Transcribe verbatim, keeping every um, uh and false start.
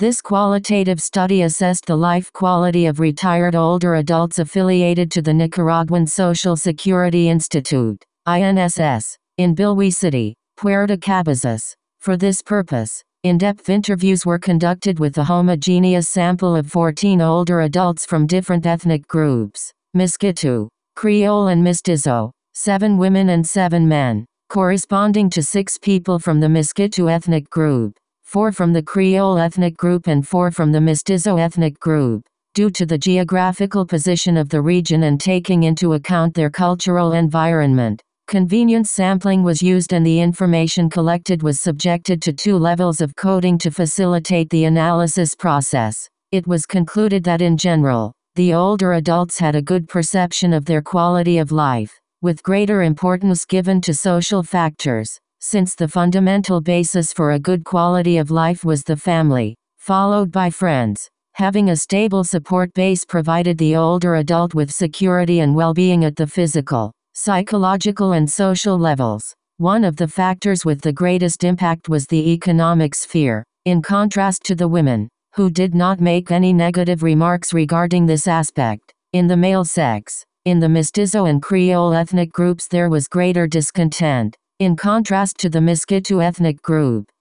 This qualitative study assessed the life quality of retired older adults affiliated to the Nicaraguan Social Security Institute, I N S S, in Bilwi City, Puerto Cabezas. For this purpose, in-depth interviews were conducted with a homogeneous sample of fourteen older adults from different ethnic groups: Miskito, Creole and Mestizo, seven women and seven men, corresponding to six people from the Miskito ethnic group, four from the Creole ethnic group and four from the Mestizo ethnic group. Due to the geographical position of the region and taking into account their cultural environment, convenience sampling was used and the information collected was subjected to two levels of coding to facilitate the analysis process. It was concluded that in general, the older adults had a good perception of their quality of life, with greater importance given to social factors, since the fundamental basis for a good quality of life was the family, followed by friends. Having a stable support base provided the older adult with security and well-being at the physical, psychological and social levels. One of the factors with the greatest impact was the economic sphere, in contrast to the women, who did not make any negative remarks regarding this aspect. In the male sex, in the Mestizo and Creole ethnic groups there was greater discontent, in contrast to the Miskito ethnic group.